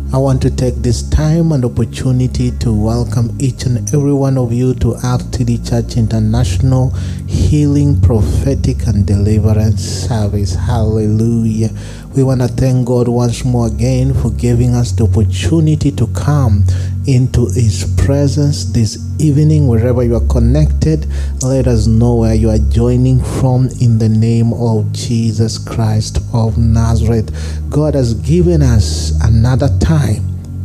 I want to take this time and opportunity to welcome each and every one of you to RTD Church International Healing, Prophetic and Deliverance Service. Hallelujah. We want to thank God once more again for giving us the opportunity to come into His presence this evening. Wherever you are connected, let us know where you are joining from in the name of Jesus Christ of Nazareth. God has given us another time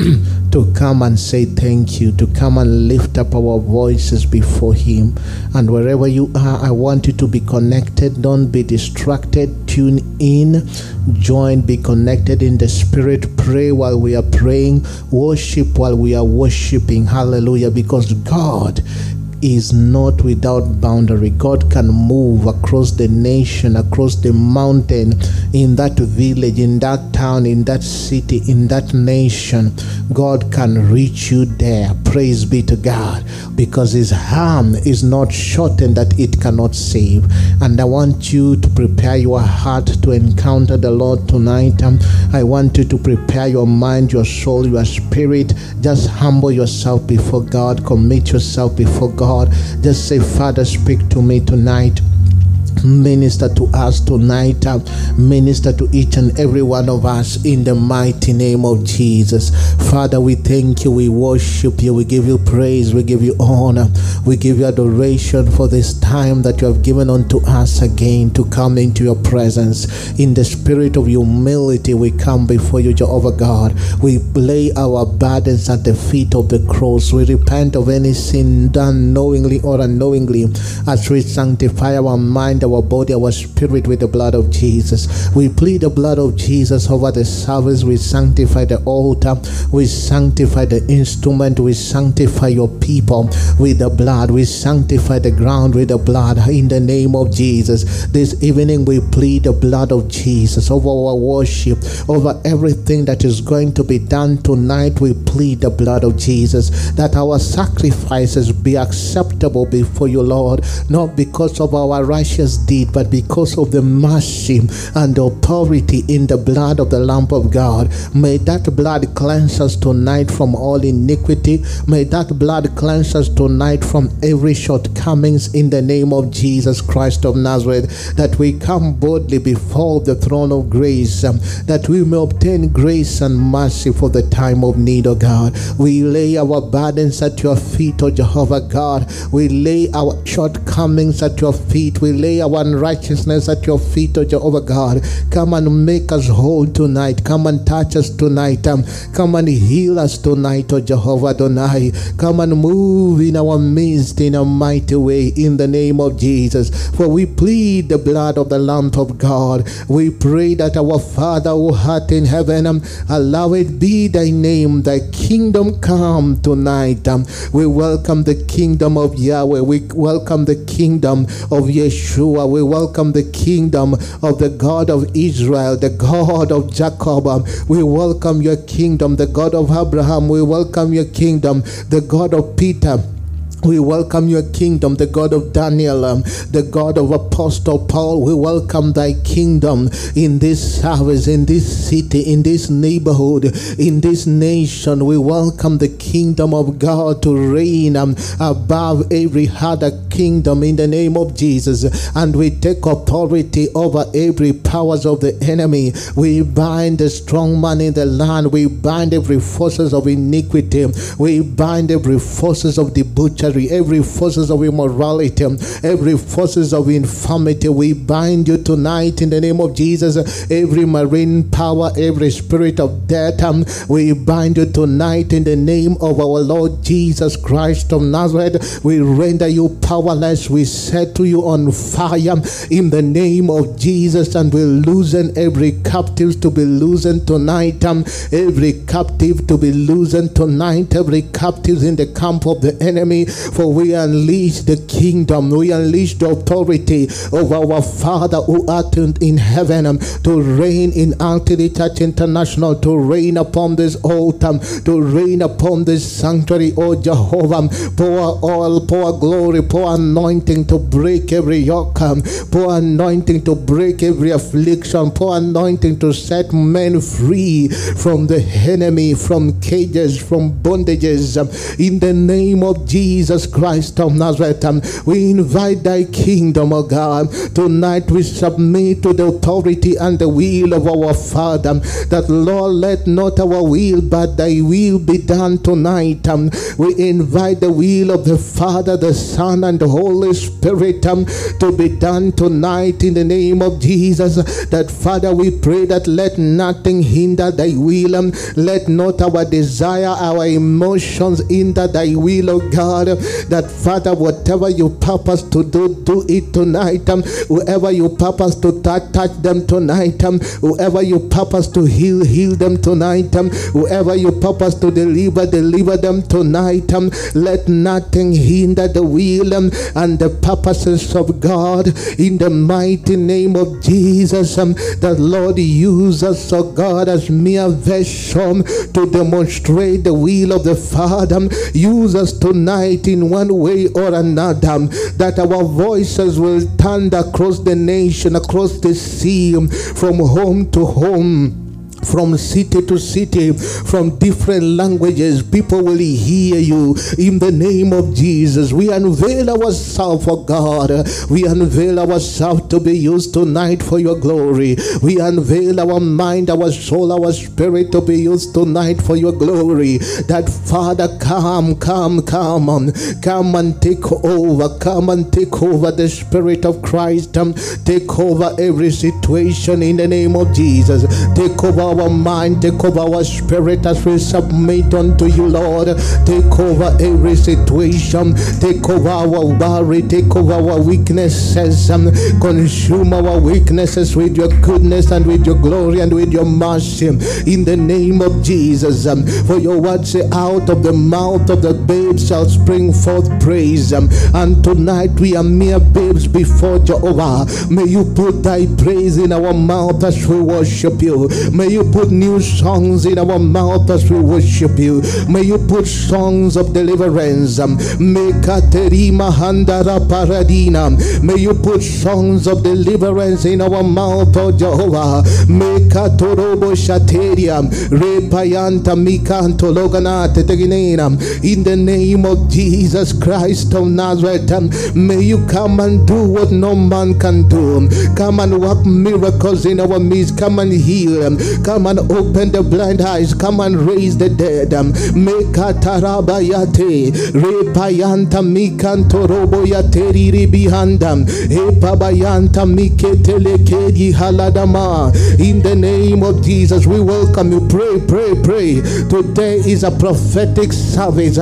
to come and say thank you, to come and lift up our voices before Him. And wherever you are, I want you to be connected. Don't be distracted. Tune in, join, be connected in the Spirit. Pray while we are praying, worship while we are worshiping. Hallelujah. Because God is not without boundary. God can move across the nation, across the mountain, in that village, in that town, in that city, in that nation. God can reach you there. Praise be to God, because His arm is not shortened that it cannot save. And I want you to prepare your heart to encounter the Lord tonight. I want you to prepare your mind, your soul, your spirit. Just humble yourself before God. Commit yourself before God. Just say, Father, speak to me tonight. Minister to us tonight. Minister to each and every one of us in the mighty name of Jesus. Father, we thank you. We worship you. We give you praise. We give you honor. We give you adoration for this time that you have given unto us again to come into your presence. In the spirit of humility, we come before you, Jehovah God. We lay our burdens at the feet of the cross. We repent of any sin done knowingly or unknowingly, as we sanctify our mind, our body, our spirit with the blood of Jesus. We plead the blood of Jesus over the service. We sanctify the altar. We sanctify the instrument. We sanctify your people with the blood. We sanctify the ground with the blood in the name of Jesus. This evening we plead the blood of Jesus over our worship, over everything that is going to be done tonight. We plead the blood of Jesus, that our sacrifices be acceptable before you, Lord, not because of our righteous deed, but because of the mercy and authority in the blood of the Lamb of God. May that blood cleanse us tonight from all iniquity. May that blood cleanse us tonight from every shortcomings in the name of Jesus Christ of Nazareth, that we come boldly before the throne of grace, that we may obtain grace and mercy for the time of need, O God. We lay our burdens at your feet, O Jehovah God. We lay our shortcomings at your feet. We lay our unrighteousness at your feet, O Jehovah God. Come and make us whole tonight. Come and touch us tonight. Come and heal us tonight, O Jehovah Adonai. Come and move in our midst in a mighty way in the name of Jesus. For we plead the blood of the Lamb of God. We pray that our Father who art in heaven, hallowed be thy name, thy kingdom come tonight. We welcome the kingdom of Yahweh. We welcome the kingdom of Yeshua. We welcome the kingdom of the God of Israel, the God of Jacob. We welcome your kingdom, the God of Abraham. We welcome your kingdom, the God of Peter. We welcome your kingdom, the God of Daniel, the God of Apostle Paul. We welcome thy kingdom in this service, in this city, in this neighborhood, in this nation. We welcome the kingdom of God to reign above every other kingdom in the name of Jesus. And we take authority over every powers of the enemy. We bind the strong man in the land. We bind every forces of iniquity. We bind every forces of debauchery, every forces of immorality, every forces of infirmity. We bind you tonight in the name of Jesus. Every marine power, every spirit of death, we bind you tonight in the name of our Lord Jesus Christ of Nazareth. We render you powerless. We set you on fire in the name of Jesus, and we loosen every captive to be loosened tonight. Every captive to be loosened tonight. Every captive in the camp of the enemy For we unleash the kingdom, we unleash the authority of our Father who art in heaven, to reign in RTD Church International, to reign upon this altar, to reign upon this sanctuary, oh Jehovah. Pour oil, pour glory, pour anointing to break every yoke, pour anointing to break every affliction, pour anointing to set men free from the enemy, from cages, from bondages. In the name of Jesus Christ of Nazareth, we invite thy kingdom, O God. Tonight we submit to the authority and the will of our Father, that Lord, let not our will but thy will be done tonight. We invite the will of the Father, the Son, and the Holy Spirit to be done tonight in the name of Jesus. That Father, we pray that let nothing hinder thy will, let not our desire, our emotions hinder thy will, O God. That Father, whatever you purpose to do, do it tonight. Whoever you purpose to touch them tonight. Whoever you purpose to heal them tonight. Whoever you purpose to deliver them tonight. Let nothing hinder the will and the purposes of God in the mighty name of Jesus. That Lord, use us, oh God, as mere vessel to demonstrate the will of the Father. Use us tonight in one way or another, that our voices will thunder across the nation, across the sea, from home to home, from city to city, from different languages. People will hear you in the name of Jesus. We unveil ourselves, for God. We unveil ourselves to be used tonight for your glory. We unveil our mind, our soul, our spirit to be used tonight for your glory. That Father, come and take over. Come and take over the Spirit of Christ. Take over every situation in the name of Jesus. Take over our mind, take over our spirit as we submit unto you, Lord. Take over every situation, take over our worry, take over our weaknesses, consume our weaknesses with your goodness and with your glory and with your mercy in the name of Jesus. For your word say, out of the mouth of the babes shall spring forth praise. And tonight we are mere babes before Jehovah. May you put thy praise in our mouth as we worship you. May you put new songs in our mouth as we worship you. May you put songs of deliverance. May you put songs of deliverance in our mouth, O Jehovah. May katorobo shateria repayanta mikanto loganate teginena. In the name of Jesus Christ of Nazareth, may you come and do what no man can do. Come and work miracles in our midst. Come and heal. Come and open the blind eyes. Come and raise the dead. Mekatarabayate repayanta mikanto robo yateri ribihanda epabayanta miketelekedi haladama. In the name of Jesus, we welcome you. Pray. Today is a prophetic service.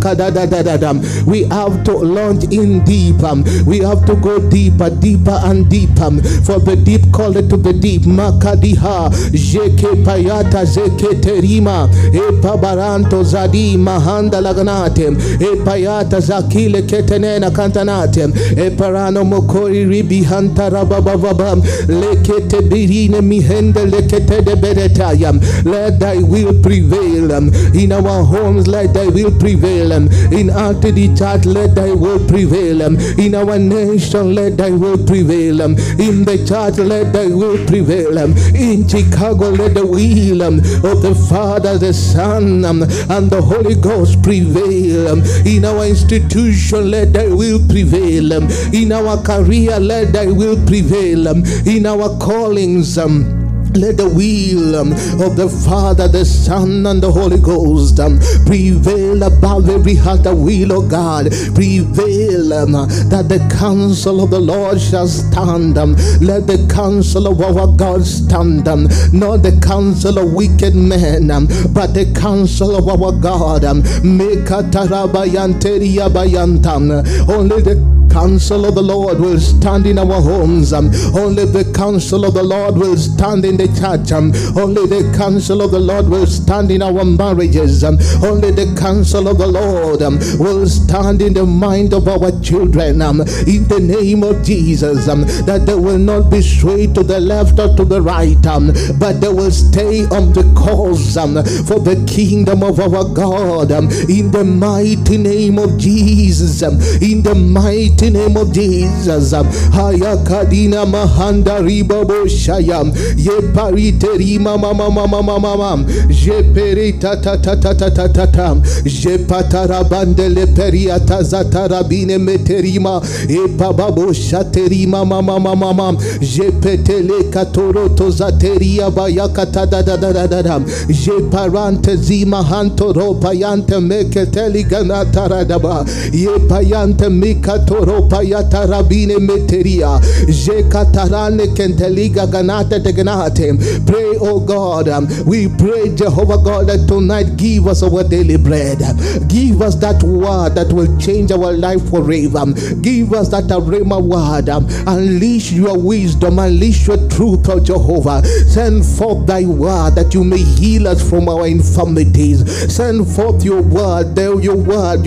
We have to launch in deep. We have to go deeper and deeper. For the deep call it to the deep. Makadiha jeke payata zeke terima epabaranto zadi mahanda laganate epayata zakile ketenena kantanate eparano mokori ribihanta rabababam lekete birine mihende lekete de beretaya. Let thy will prevail in our homes. Let thy will prevail in RTD Church. Let thy will prevail in our nation. Let thy will prevail in the church. Let thy will prevail in Chicago. Let the will of the Father, the Son, and the Holy Ghost prevail in our institution. Let thy will prevail in our career. Let thy will prevail in our callings. Let the will of the Father, the Son, and the Holy Ghost prevail above every other will, O God. Prevail that the counsel of the Lord shall stand. Let the counsel of our God stand. Not the counsel of wicked men, but the counsel of our God. Only the counsel of the Lord will stand in our homes. Only the counsel of the Lord will stand in the church. Only the counsel of the Lord will stand in our marriages. Only the counsel of the Lord will stand in the mind of our children. In the name of Jesus, that they will not be swayed to the left or to the right, but they will stay on the course for the kingdom of our God. In the mighty name of Jesus. In the mighty name of Jesus. Hayakadina mahanda ribabo shayam. Ye parite rima mama mama mama. Je perita ta ta ta ta ta ta ta. Je patara bandele periata zatarabine meterima. E bababo shaterima mama mama mama. Je petele katoro to zateria bayakata da da da da da da. Je parante zima hanto ropa yante meketeli ganata radaba. Ye payante mikatoro payata rabine meteria. Je katarane kenteliga ganata de ganate. Pray, oh God, we pray, Jehovah God, that tonight give us our daily bread. Give us that word that will change our life forever. Give us that Rhema word. Unleash your wisdom, unleash your truth, oh Jehovah. Send forth thy word that you may heal us from our infirmities. Send forth your word, your word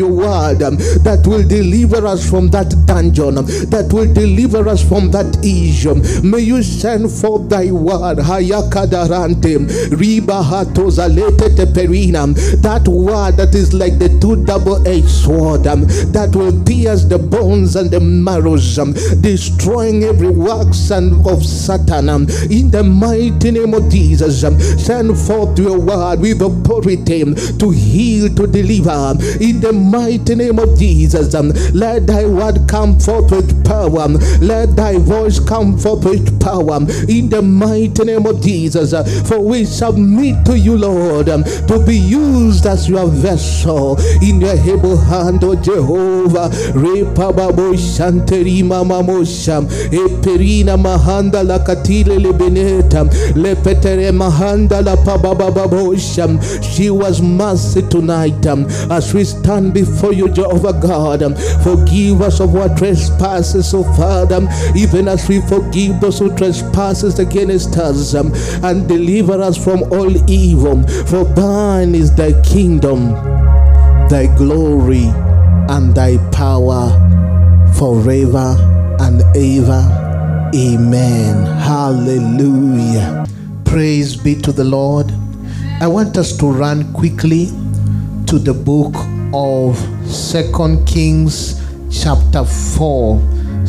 that will deliver us from that dungeon, that will deliver us from that issue. May you send forth thy word, Hayakadarante, Riba Hatozalete Teperina, that word that is like the two double-edged sword, that will pierce the bones and the marrows, destroying every works of Satan. In the mighty name of Jesus, send forth your word with authority to heal, to deliver. In the mighty name of Jesus, let thy word come forth with power. Let thy voice come forth with power. In the mighty name of Jesus, for we submit to you, Lord, to be used as your vessel in your able hand, O Jehovah. Repababo shanterima mamosha eperina mahanda la katile lebeneta lepetere mahanda la pabababosha. She was mercy tonight as we stand before you, Jehovah God. Forgive us of our trespasses, O Father, even as we forgive those who trespasses against us, and deliver us from all evil. For thine is thy kingdom, thy glory, and thy power forever and ever. Amen. Hallelujah. Praise be to the Lord. I want us to run quickly to the book of 2 Kings chapter 4.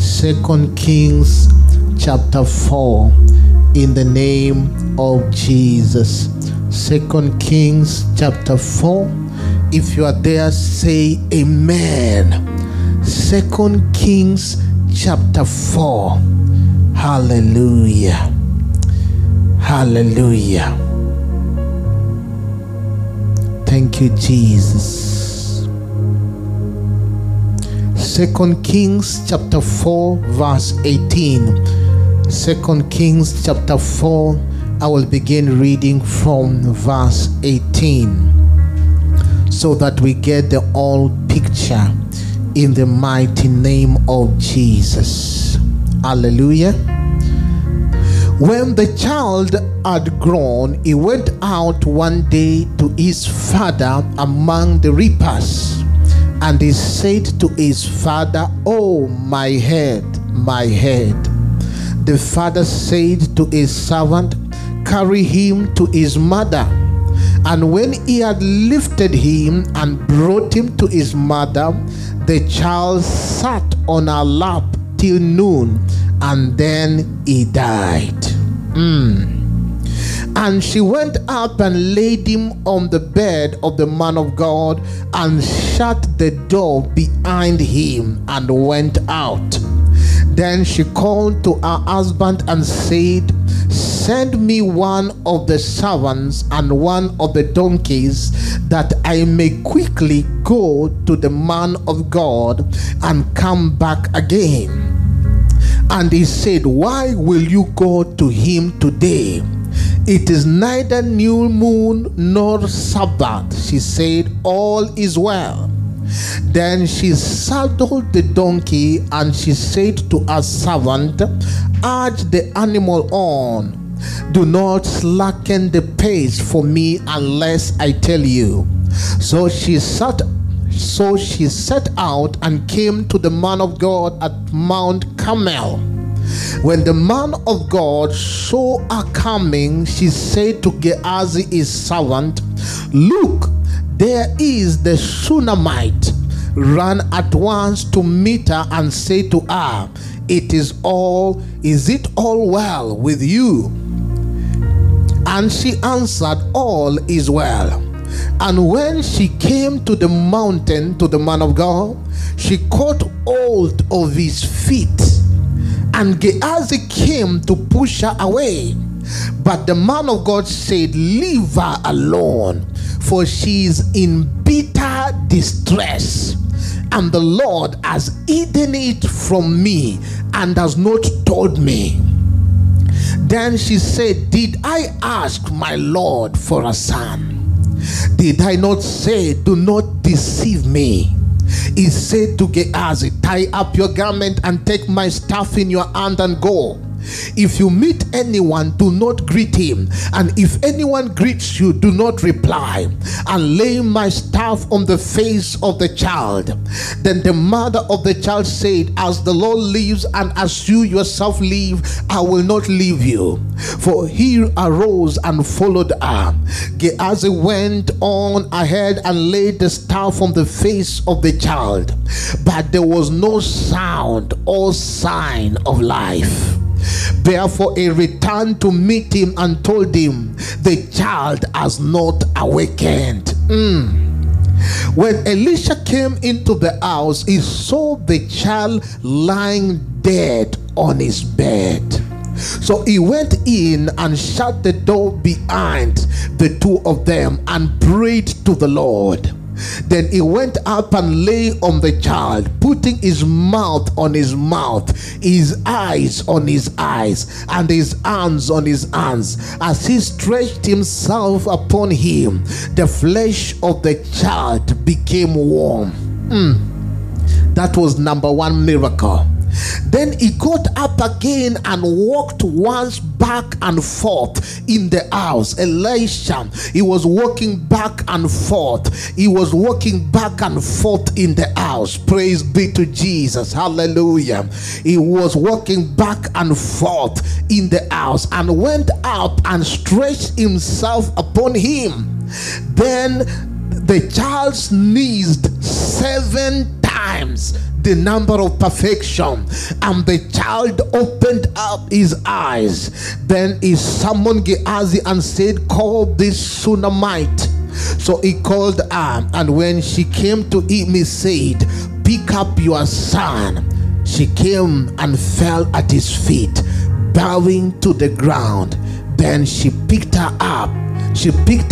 2 Kings chapter 4, in the name of Jesus. 2 Kings chapter 4. If you are there, say amen. 2 Kings chapter 4. Hallelujah. Hallelujah. Thank you, Jesus. 2 Kings chapter 4 verse 18. 2 Kings chapter 4, I will begin reading from verse 18, so that we get the whole picture in the mighty name of Jesus. Hallelujah. When the child had grown, he went out one day to his father among the reapers, and he said to his father, "Oh, my head, my head." The father said to his servant, "Carry him to his mother." And when he had lifted him and brought him to his mother, the child sat on her lap till noon, and then he died. And she went up and laid him on the bed of the man of God, and shut the door behind him, and went out. Then she called to her husband and said, "Send me one of the servants and one of the donkeys, that I may quickly go to the man of God and come back again." And he said, "Why will you go to him today? It is neither new moon nor Sabbath." She said, "All is well." Then she saddled the donkey, and she said to her servant, urge the animal on. Do not slacken the pace for me unless I tell you. So she set out and came to the man of God at Mount Carmel. When the man of God saw her coming, she said to Gehazi his servant, look, there is the Shunammite. Run at once to meet her and say to her, is it all well with you? And she answered, all is well. And when she came to the mountain, to the man of God, she caught hold of his feet, and Gehazi came to push her away. But the man of God said, leave her alone, for she is in bitter distress, and the Lord has hidden it from me and has not told me. Then she said, did I ask my Lord for a son? Did I not say, do not deceive me? He said to Gehazi, tie up your garment and take my staff in your hand and go. If you meet anyone, do not greet him, and if anyone greets you, do not reply, and lay my staff on the face of the child. Then the mother of the child said, as the Lord lives and as you yourself live, I will not leave you. For he arose and followed her. Gehazi went on ahead and laid the staff on the face of the child, but there was no sound or sign of life. Therefore he returned to meet him and told him, the child has not awakened. When Elisha came into the house, he saw the child lying dead on his bed. So he went in and shut the door behind the two of them and prayed to the Lord. Then he went up and lay on the child, putting his mouth on his mouth, his eyes on his eyes, and his hands on his hands. As he stretched himself upon him, the flesh of the child became warm. That was number one miracle. Then he got up again and walked once back and forth in the house. Elisha, he was walking back and forth. He was walking back and forth in the house. Praise be to Jesus. Hallelujah. He was walking back and forth in the house and went up and stretched himself upon him. Then the child sneezed 7 times, the number of perfection, and the child opened up his eyes. Then he summoned Gehazi and said, call this Shunammite. So he called her, and when she came to him, he said, pick up your son. She came and fell at his feet, bowing to the ground. Then she picked her up. She picked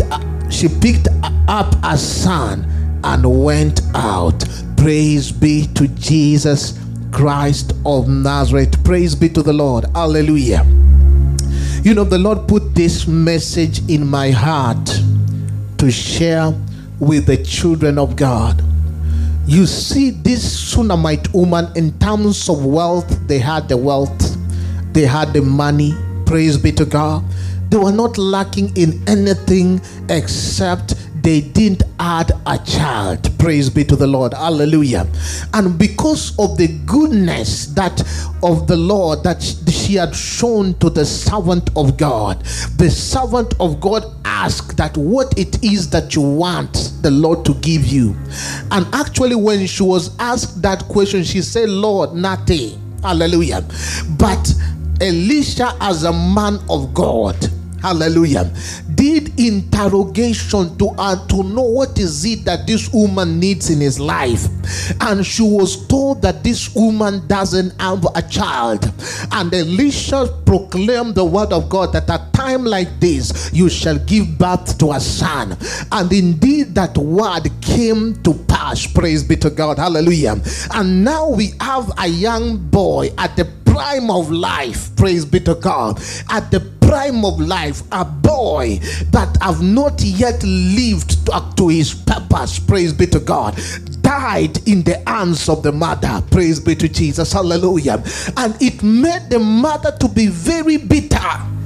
up her son and went out. Praise be to Jesus Christ of Nazareth. Praise be to the Lord. Hallelujah. You know, the Lord put this message in my heart to share with the children of God. You see, this Shunammite woman, in terms of wealth, they had the wealth, they had the money. Praise be to God. They were not lacking in anything except they didn't add a child. Praise be to the Lord. Hallelujah. And because of the goodness that of the Lord that she had shown to the servant of God, the servant of God asked that what it is that you want the Lord to give you. And actually, when she was asked that question, she said, Lord, nothing. Hallelujah. But Elisha, as a man of God, hallelujah, did interrogation to her to know what is it that this woman needs in his life. And she was told that this woman doesn't have a child. And Elisha proclaimed the word of God that at a time like this you shall give birth to a son. And indeed that word came to pass. Praise be to God. Hallelujah. And now we have a young boy at the prime of life. Praise be to God. At the prime of life, a boy that have not yet lived to his purpose. Praise be to God. died in the hands of the mother. Praise be to Jesus. Hallelujah. And it made the mother to be very bitter.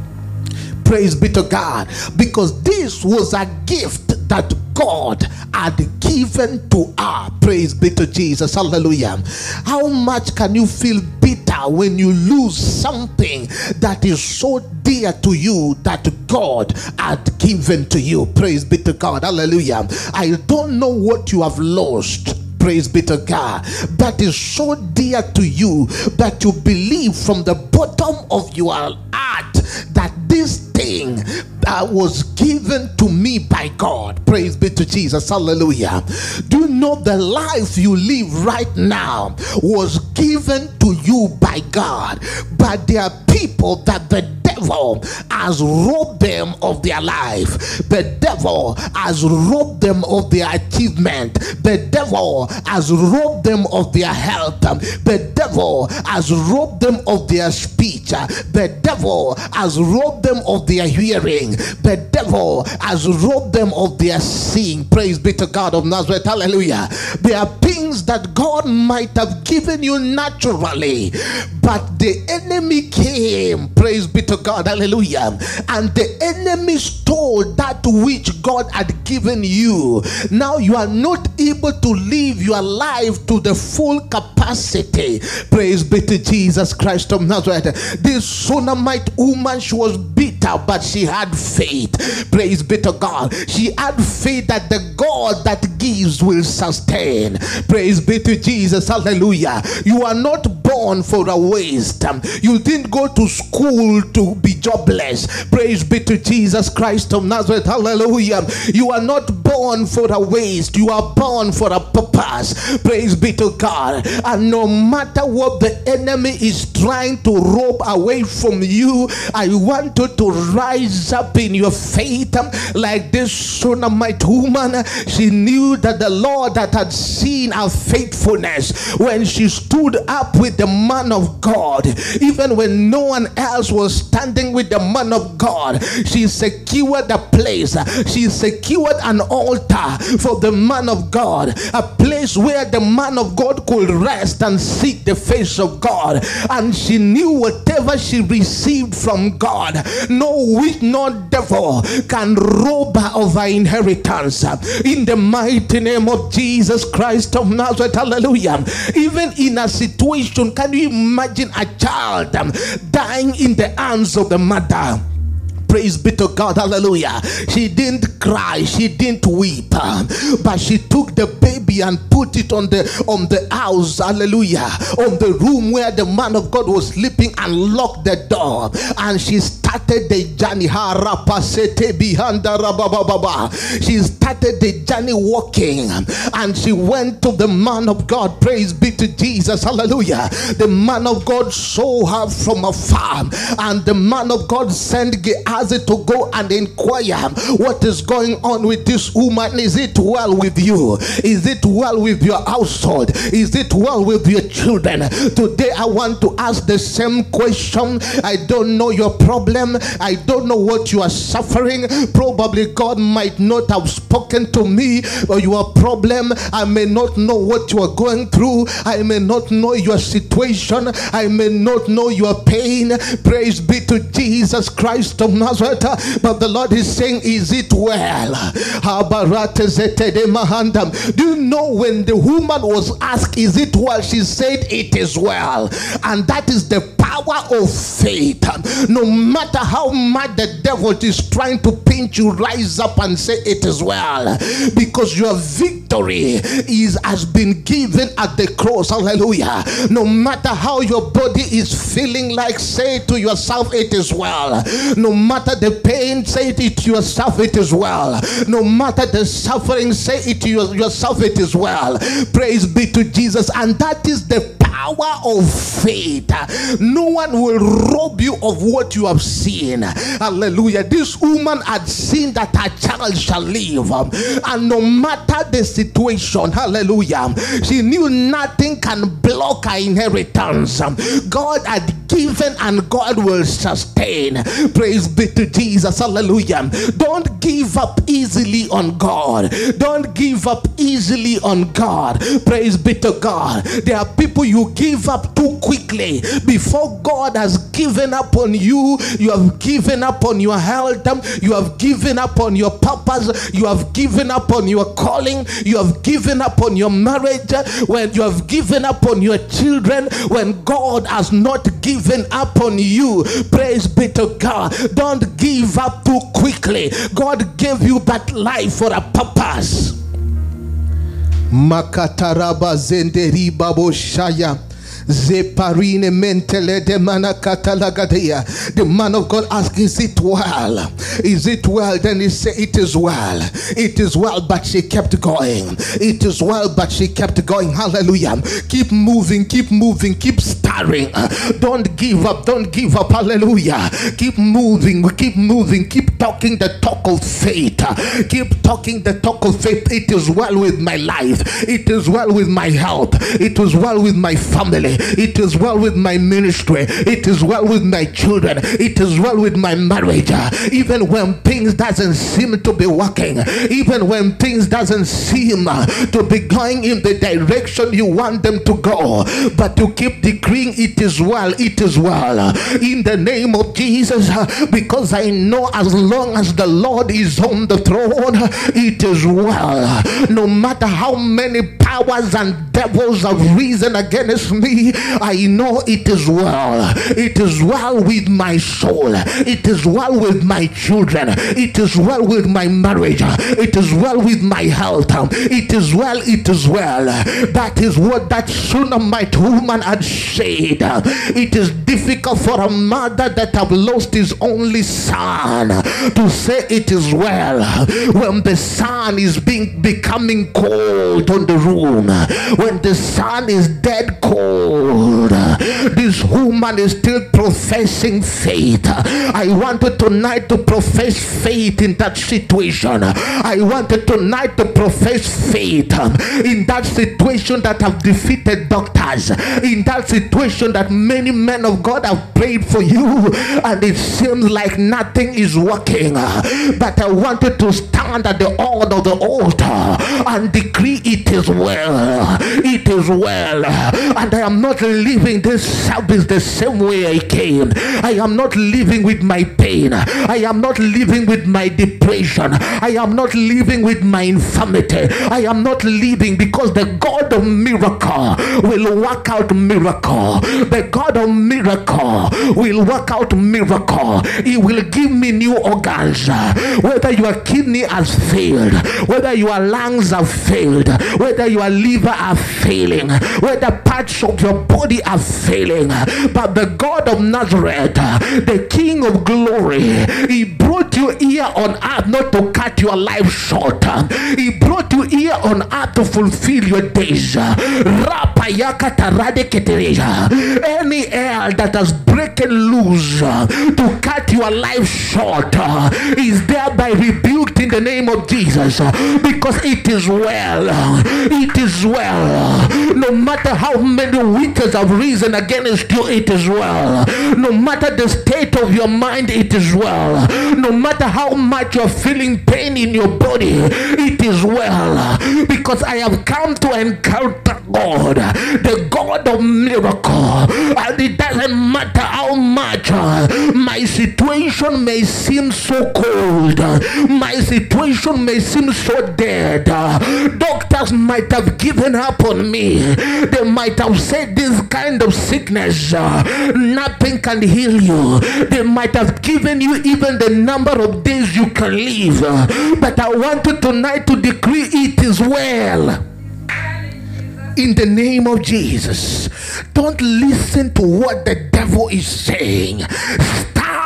Praise be to God, because this was a gift that God had given to her. Praise be to Jesus. Hallelujah. How much can you feel bitter when you lose something that is so dear to you that God had given to you? Praise be to God. Hallelujah. I don't know what you have lost. Praise be to God. That is so dear to you that you believe from the bottom of your heart that this thing was given to me by God. Praise be to Jesus. Hallelujah. Do you know the life you live right now was given to you by God? But there are people that the devil has robbed them of their life. The devil has robbed them of their achievement. The devil has robbed them of their health. The devil has robbed them of their speech. The devil has robbed them of their hearing. The devil has robbed them of their seeing. Praise be to God of Nazareth. Hallelujah. There are things that God might have given you naturally, but the enemy came. Praise be to God. Hallelujah. And the enemy stole that which God had given you. Now you are not able to live your life to the full capacity. Praise be to Jesus Christ of Nazareth. This Shunammite woman, she was bitter, but she had faith. Praise be to God. She had faith that the God that gives will sustain. Praise be to Jesus. Hallelujah. You are not born for a waste. You didn't go to school to be jobless. Praise be to Jesus Christ of Nazareth. Hallelujah. You are not born for a waste. You are born for a purpose. Praise be to God. And no matter what the enemy is trying to rob away from you, I want you to rise up in your faith like this Shunammite woman. She knew that the Lord that had seen her faithfulness when she stood up with the man of God, even when no one else was standing with the man of God, she secured a place. She secured an altar for the man of God, a place where the man of God could rest and seek the face of God. And she knew whatever she received from God, no witch nor devil can rob her of her inheritance. In the mighty name of Jesus Christ of Nazareth. Hallelujah. Even in a situation, can you imagine a child dying in the hands of the mother? Praise be to God. Hallelujah. She didn't cry, she didn't weep, but she took the baby and put it on the house. Hallelujah. On the room where the man of God was sleeping, and locked the door, and she started the journey. She started the journey walking, and she went to the man of God. Praise be to Jesus. Hallelujah. The man of God saw her from afar, and the man of God sent Gehazi to go and inquire what is going on with this woman. Is it well with you? Is it well with your household? Is it well with your children? Today I want to ask the same question. I don't know your problem. I don't know what you are suffering. Probably God might not have spoken to me or your problem. I may not know what you are going through. I may not know your situation. I may not know your pain. Praise be to Jesus Christ of Nazareth. But the Lord is saying, is it well? Do you know when the woman was asked, is it well? She said, it is well. And that is the power of faith. No matter how much the devil is trying to pinch you, rise up and say, it is well. Because your victory has been given at the cross. Hallelujah. No matter how your body is feeling like, say to yourself, it is well. No matter the pain, say it to yourself, it is well. No matter the suffering, say it to yourself, it is well. Praise be to Jesus. And that is the power of faith. No one will rob you of what you have seen. Hallelujah. This woman had seen that her child shall live, and no matter the situation, hallelujah, she knew nothing can block her inheritance. God had given and God will sustain. Praise be to Jesus. Hallelujah. Don't give up easily on God. Don't give up easily on God. Praise be to God. There are people you give up too quickly. Before God has given up on you, you have given up on your health, you have given up on your purpose, you have given up on your calling, you have given up on your marriage, when you have given up on your children, when God has not given up on you. Praise be to God. Don't give up too quickly. God gave you that life for a purpose. Makataraba zenderi babo shaya. Zeparine mentele de manakatalagadia. The man of God asked, is it well? Is it well? Then he said, it is well. It is well, but she kept going. It is well, but she kept going. Hallelujah. Keep moving, keep stirring. Don't give up, don't give up. Hallelujah. Keep moving, keep talking the talk of faith. Keep talking the talk of faith. It is well with my life. It is well with my health. It is well with my family. It is well with my ministry. It is well with my children. It is well with my marriage. Even when things doesn't seem to be working, even when things doesn't seem to be going in the direction you want them to go, but to keep decreeing it is well, it is well in the name of Jesus, because I know as long as the Lord is on the throne, it is well. No matter how many powers and devils have risen against me, I know it is well. It is well with my soul. It is well with my children. It is well with my marriage. It is well with my health. It is well, it is well. That is what that Shunammite woman had said. It is difficult for a mother that have lost his only son to say it is well when the sun is becoming cold on the room, when the sun is dead cold. This woman is still professing faith. I wanted tonight to profess faith in that situation. I wanted tonight to profess faith in that situation that have defeated doctors, in that situation that many men of God have prayed for you and it seems like nothing is working. But I wanted to stand at the horn of the altar and decree it is well. It is well. And I am not leaving this service the same way I came. I am not living with my pain. I am not living with my depression. I am not living with my infirmity. I am not living, because the God of miracle will work out miracle. The God of miracle will work out miracle. He will give me new organs. Whether your kidney has failed, whether your lungs have failed, whether your liver are failing, whether parts of your body are failing, but the God of Nazareth, the King of glory, he brought you here on earth not to cut your life short. He brought you here on earth to fulfill your days. Any air that has broken loose to cut your life short is thereby rebuked in the name of Jesus, because it is well. It is well. No matter how many witches have risen against you, it is well. No matter the state of your mind, it is well. No matter how much you're feeling pain in your body, it is well, because I have come to encounter God, the God of miracle. And it doesn't matter how much my situation may seem so cold, my situation may seem so dead. Doctors might have given up on me. They might have said this kind of sickness, nothing can heal you. They might have given you even the number of days you can live. But I want you tonight to decree it is well. In the name of Jesus. Don't listen to what the devil is saying. Stand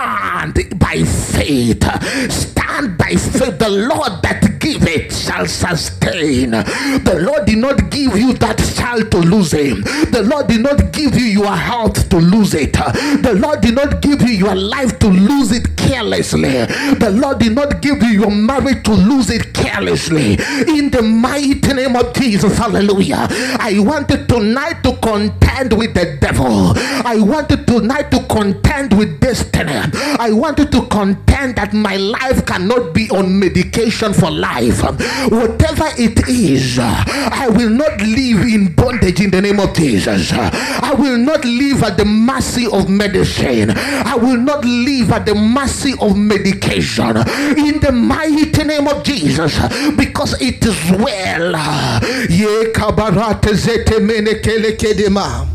stand by faith. Stand by faith. The Lord that giveth shall sustain. The Lord did not give you that child to lose him. The Lord did not give you your health to lose it. The Lord did not give you your life to lose it carelessly. The Lord did not give you your marriage to lose it carelessly. In the mighty name of Jesus, hallelujah. I wanted tonight to contend with the devil. I wanted tonight to contend with destiny. I wanted to contend that my life cannot be on medication for life. Whatever it is, I will not live in bondage in the name of Jesus. I will not live at the mercy of medicine. I will not live at the mercy of medication in the mighty name of Jesus, because it is well. Ye kabarate zete menekele kedema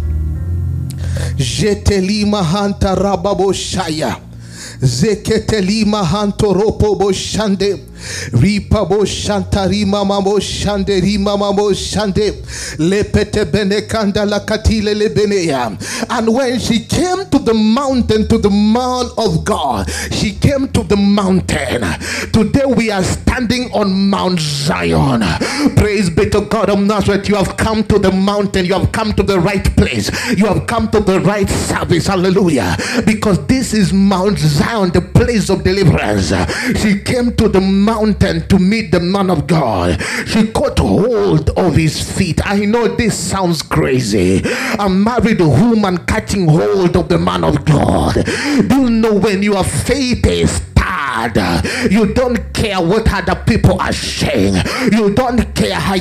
jetelima hanta rababo shaya zeketelima hanto ropo boshande ripa boshantarima mamo shande rima mamo shande lepete benekanda la katile lebeneya. And when she came to the mountain, to the mount of God, she came to the mountain. Today we are standing on Mount Zion. Praise be to God of Nazareth. You have come to the mountain. You have come to the right place. You have come to the right service. Hallelujah. Because this is Mount Zion, the place of deliverance. She came to the mountain to meet the man of God. She caught hold of his feet. I know this sounds crazy. A married woman catching hold of the man of God. Do you know when your faith is you don't care what other people are saying. You don't care. A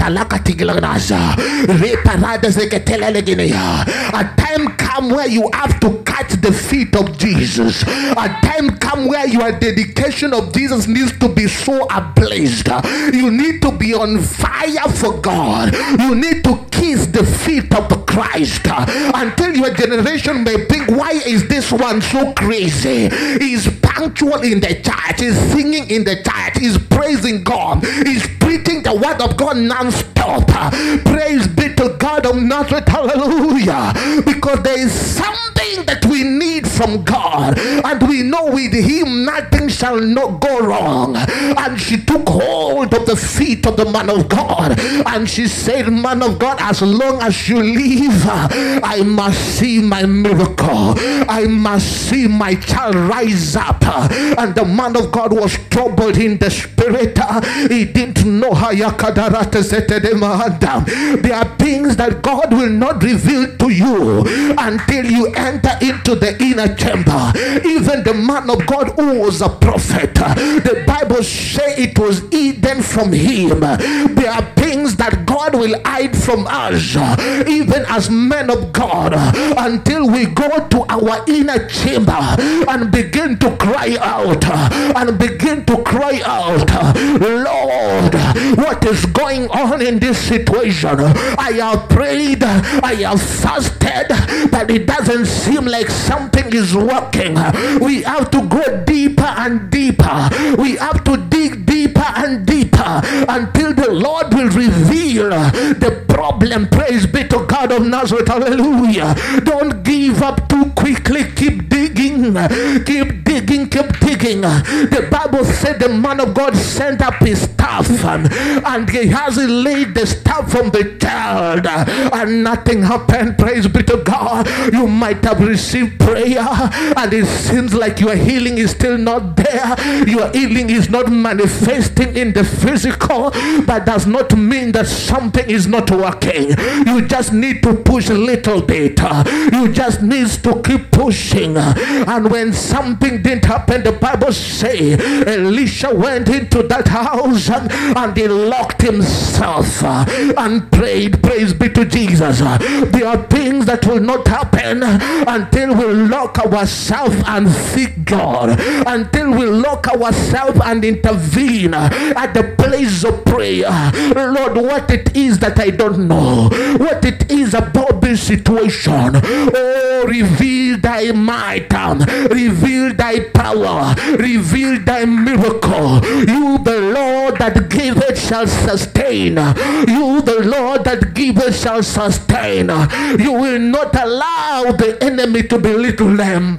time come where you have to catch the feet of Jesus. A time come where your dedication of Jesus needs to be so ablaze. You need to be on fire for God. You need to kiss the feet of the Christ until your generation may think, why is this one so crazy? He's punctual in the church, he's singing in the church, he's praising God, he's preaching the word of God non-stop. Praise be to God of Nazareth, hallelujah. Because there is something that we need from God, and we know with him nothing shall not go wrong. And she took hold of the feet of the man of God, and she said, man of God, as long as you live, I must see my miracle. I must see my child rise up. And the man of God was troubled in the spirit. He didn't know how. There are things that God will not reveal to you until you enter into the inner chamber. Even the man of God who was a prophet, the Bible says it was hidden from him. There are things that God will hide from us, even as men of God, until we go to our inner chamber and begin to cry out, Lord, what is going on in this situation? I have prayed, I have fasted, but it doesn't seem like something is working. We have to go deeper and deeper. We have to dig deeper and deeper until the Lord will reveal the problem. Praise be to God of Nazareth, hallelujah. Don't give up too quickly. Keep digging, keep digging, keep digging. The Bible said the man of God sent up his staff, and he has laid the staff from the child, and nothing happened. Praise be to God. You might have received prayer, and it seems like your healing is still not there. Your healing is not manifesting in the physical, but does not mean that something is not working. You just need to push a little bit. You just need to keep pushing. And when something didn't happen, the Bible says Elisha went into that house and he locked himself and prayed. Praise be to Jesus. There are things that will not happen until we lock ourselves and seek God, until we lock ourselves and intervene at the place of prayer. Lord, what it is that I don't know, what it is about this situation, oh, reveal thy might, reveal thy power, reveal thy miracle. You, the Lord that giveth, shall sustain. You, the Lord that giveth, shall sustain. You will not allow the enemy to belittle them.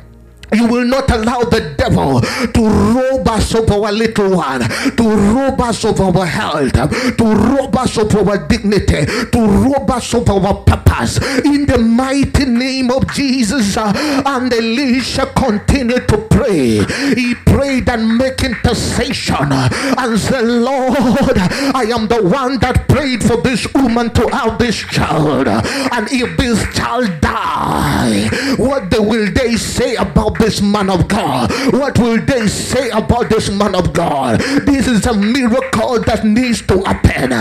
You will not allow the devil to rob us of our little one, to rob us of our health, to rob us of our dignity, to rob us of our purpose. In the mighty name of Jesus. And Elisha continued to pray. He prayed and make intercession and said, Lord, I am the one that prayed for this woman to have this child. And if this child die, what will they say about this man of God? What will they say about this man of God? This is a miracle that needs to happen.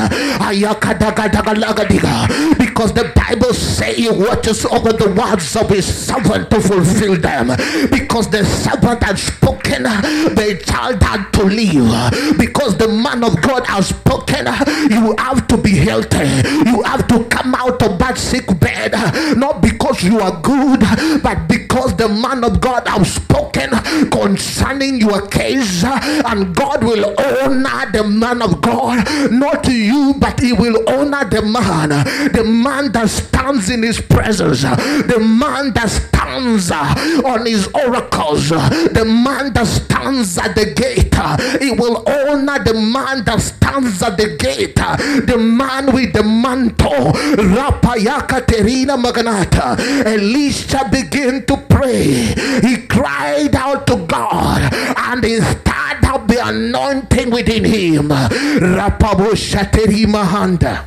Because the Bible says he watches over the words of his servant to fulfill them. Because the servant had spoken, the child had to live. Because the man of God has spoken, you have to be healthy. You have to come out of that sick bed, not because you are good, but because the man of God has spoken concerning your case. And God will honor the man of God, not you, but he will honor the man that stands in his presence, the man that stands on his oracles, the man that stands at the gate. He will honor the man that stands at the gate, the man with the mantle. Rapayaka Terina Maganata. Elisha began to pray. He cried out to God and he stirred up the anointing within him. Rapabosha Terima Handa.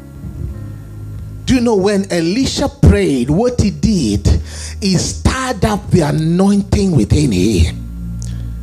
Do you know when Elisha prayed, what he did? He stirred up the anointing within him.